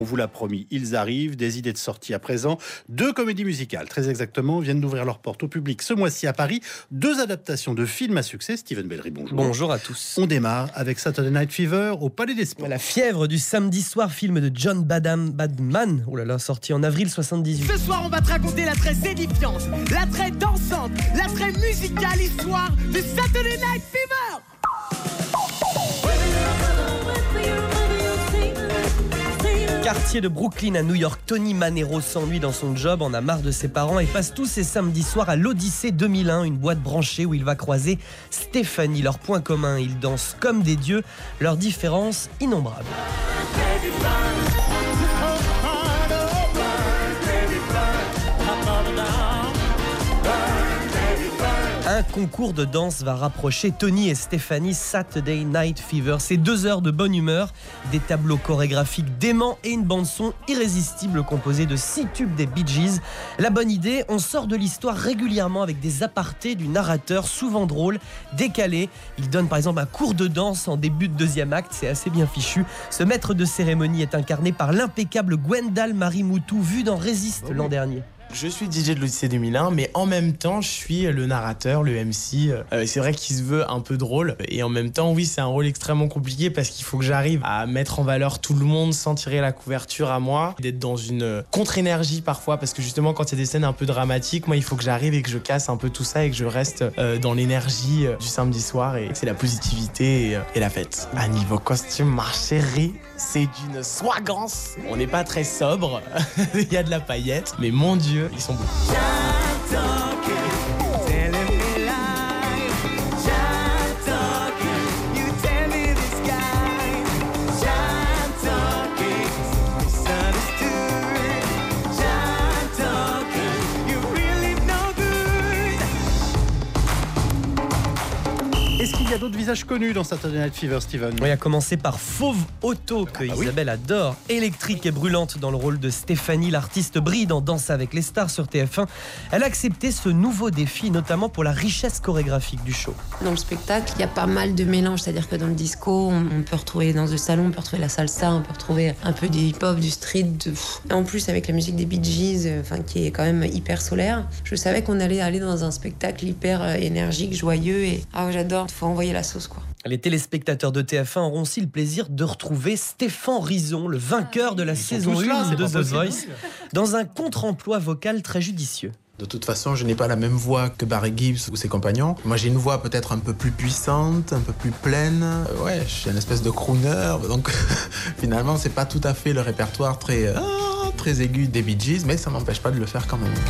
On vous l'a promis, ils arrivent, des idées de sortie à présent. 2 comédies musicales, très exactement, viennent d'ouvrir leurs portes au public ce mois-ci à Paris. 2 adaptations de films à succès. Steven Bellery, bonjour. Bonjour à tous. On démarre avec Saturday Night Fever au Palais des Sports. La fièvre du samedi soir, film de John Badman, sorti en avril 78. Ce soir, on va te raconter la très édifiante, la très dansante, la très musicale histoire du Saturday Night Fever. Quartier de Brooklyn à New York, Tony Manero s'ennuie dans son job, en a marre de ses parents et passe tous ses samedis soirs à l'Odyssée 2001, une boîte branchée où il va croiser Stéphanie. Leur point commun, ils dansent comme des dieux, leurs différences innombrables. Un concours de danse va rapprocher Tony et Stéphanie. Saturday Night Fever, c'est 2 heures de bonne humeur, des tableaux chorégraphiques déments et une bande-son irrésistible composée de 6 tubes des Bee Gees. La bonne idée, on sort de l'histoire régulièrement avec des apartés du narrateur, souvent drôles, décalés. Il donne par exemple un cours de danse en début de 2e acte, c'est assez bien fichu. Ce maître de cérémonie est incarné par l'impeccable Gwendal Marie-Moutou, vu dans Résiste l'an dernier. Je suis DJ de l'Odyssée 2001, mais en même temps, je suis le narrateur, le MC. C'est vrai qu'il se veut un peu drôle. Et en même temps, oui, c'est un rôle extrêmement compliqué parce qu'il faut que j'arrive à mettre en valeur tout le monde sans tirer la couverture à moi. D'être dans une contre-énergie parfois, parce que justement, quand il y a des scènes un peu dramatiques, moi, il faut que j'arrive et que je casse un peu tout ça et que je reste dans l'énergie du samedi soir. Et c'est la positivité et la fête. À niveau costume, ma chérie, c'est d'une swagance. On n'est pas très sobre. Il y a de la paillette, mais mon Dieu, ils sont beaux. Est-ce qu'il y a d'autres visages connus dans Saturday Night Fever, Steven? Oui, à commencer par Fauve Auto, que Isabelle adore. Électrique et brûlante dans le rôle de Stéphanie, l'artiste brille dans Danse avec les stars sur TF1. Elle a accepté ce nouveau défi, notamment pour la richesse chorégraphique du show. Dans le spectacle, il y a pas mal de mélanges, c'est-à-dire que dans le disco, on peut retrouver les danses de salon, on peut retrouver la salsa, on peut retrouver un peu du hip-hop, du street. Et en plus, avec la musique des Bee Gees, qui est quand même hyper solaire, je savais qu'on allait aller dans un spectacle hyper énergique, joyeux. Et j'adore, faut envoyer la sauce, quoi. Les téléspectateurs de TF1 auront aussi le plaisir de retrouver Stéphane Rizon, le vainqueur de la saison 1 de The Voice, dans un contre-emploi vocal très judicieux. De toute façon, je n'ai pas la même voix que Barry Gibbs ou ses compagnons. Moi, j'ai une voix peut-être un peu plus puissante, un peu plus pleine. Je suis une espèce de crooner. Donc, finalement, c'est pas tout à fait le répertoire très aigu des Bee Gees, mais ça m'empêche pas de le faire quand même.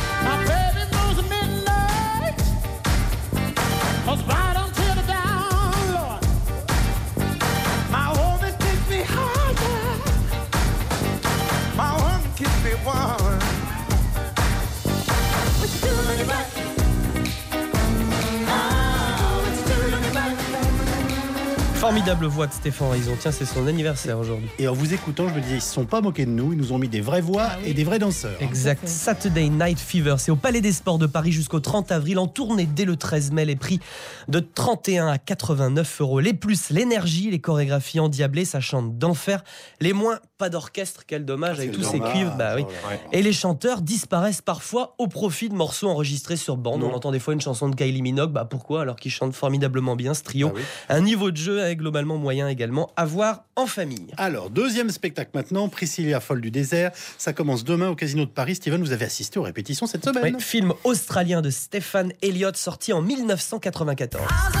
Formidable voix de Stéphane Rizon. Tiens, c'est son anniversaire aujourd'hui. Et en vous écoutant, je me disais, ils ne se sont pas moqués de nous. Ils nous ont mis des vraies voix et des vrais danseurs. Exact. Saturday Night Fever, c'est au Palais des Sports de Paris jusqu'au 30 avril. En tournée dès le 13 mai, les prix de 31 à 89 €. Les plus, l'énergie, les chorégraphies endiablées, ça chante d'enfer. Les moins, pas d'orchestre. Quel dommage avec tous ces cuivres. Et les chanteurs disparaissent parfois au profit de morceaux enregistrés sur bande. On entend des fois une chanson de Kylie Minogue. Pourquoi? Alors qu'ils chantent formidablement bien, ce trio. Un niveau de jeu globalement moyen également à voir en famille. Alors, 2e spectacle maintenant, Priscilla folle du désert. Ça commence demain au Casino de Paris. Steven, vous avez assisté aux répétitions cette semaine. Film australien de Stephen Elliott, sorti en 1994.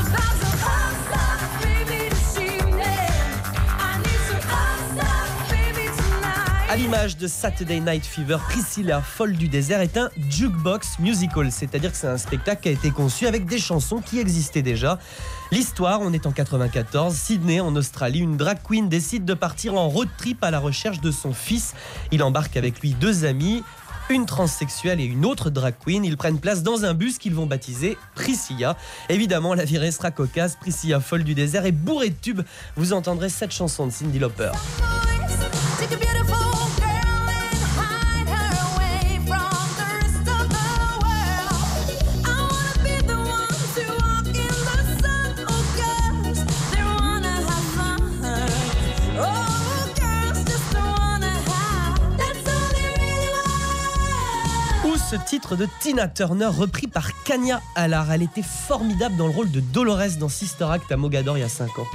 À l'image de Saturday Night Fever, Priscilla folle du désert est un jukebox musical, c'est-à-dire que c'est un spectacle qui a été conçu avec des chansons qui existaient déjà. L'histoire, on est en 94, Sydney en Australie, une drag queen décide de partir en road trip à la recherche de son fils. Il embarque avec lui 2 amis, une transsexuelle et une autre drag queen. Ils prennent place dans un bus qu'ils vont baptiser Priscilla. Évidemment, la virée sera cocasse. Priscilla folle du désert est bourrée de tubes. Vous entendrez cette chanson de Cyndi Lauper. ce titre de Tina Turner repris par Kanya Allar. Elle était formidable dans le rôle de Dolores dans Sister Act à Mogador il y a 5 ans.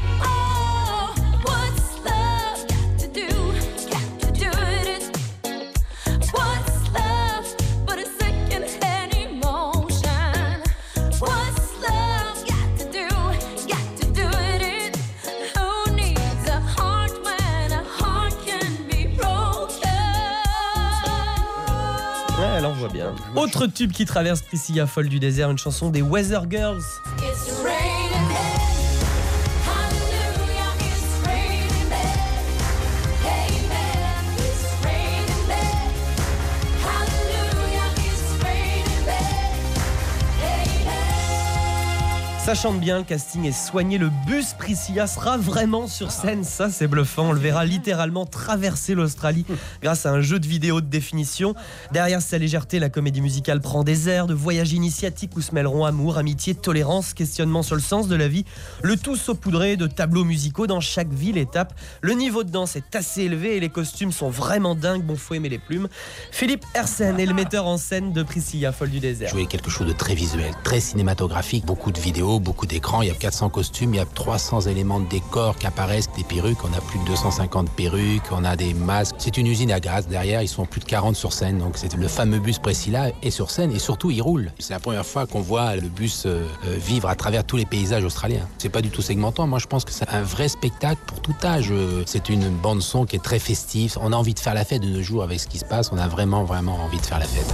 Ouais, elle en voit bien. Autre tube qui traverse Priscilla, folle du désert, une chanson des Weather Girls. Ça chante bien, le casting est soigné, le bus Priscilla sera vraiment sur scène, ça c'est bluffant, on le verra littéralement traverser l'Australie grâce à un jeu de vidéo de définition. Derrière sa légèreté, la comédie musicale prend des airs de voyage initiatique où se mêleront amour, amitié, tolérance, questionnement sur le sens de la vie, le tout saupoudré de tableaux musicaux dans chaque ville, étape. Le niveau de danse est assez élevé et les costumes sont vraiment dingues, bon faut aimer les plumes. Philippe Hersen est le metteur en scène de Priscilla, folle du désert. Jouer quelque chose de très visuel, très cinématographique, beaucoup de vidéos, beaucoup d'écrans, il y a 400 costumes, il y a 300 éléments de décor qui apparaissent, des perruques, on a plus de 250 perruques, on a des masques. C'est une usine à gaz, derrière ils sont plus de 40 sur scène, donc c'est le fameux bus Priscilla est sur scène et surtout il roule. C'est la première fois qu'on voit le bus vivre à travers tous les paysages australiens. C'est pas du tout segmentant, moi je pense que c'est un vrai spectacle pour tout âge. C'est une bande son qui est très festive, on a envie de faire la fête de nos jours avec ce qui se passe, on a vraiment envie de faire la fête.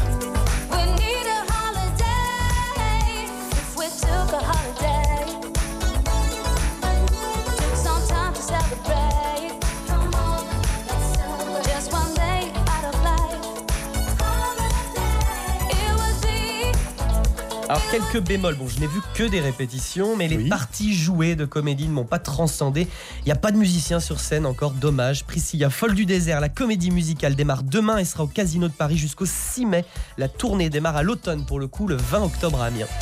Alors quelques bémols, bon je n'ai vu que des répétitions, mais les parties jouées de comédie ne m'ont pas transcendé. Il n'y a pas de musicien sur scène, encore dommage. Priscilla, folle du désert, la comédie musicale démarre demain et sera au Casino de Paris jusqu'au 6 mai. La tournée démarre à l'automne pour le coup, le 20 octobre à Amiens.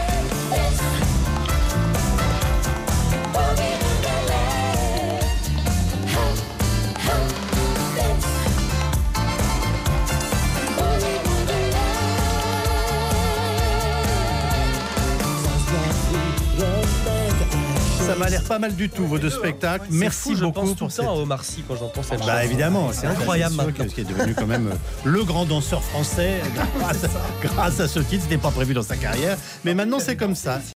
Ça m'a l'air pas mal du tout, vos deux spectacles. Merci fou, beaucoup. Je pense tout le temps à Omar Sy quand j'entends cette chanson. Bah évidemment, c'est incroyable maintenant. Qui est devenu quand même le grand danseur français grâce à ce titre. C'était pas prévu dans sa carrière, mais maintenant c'est comme ça.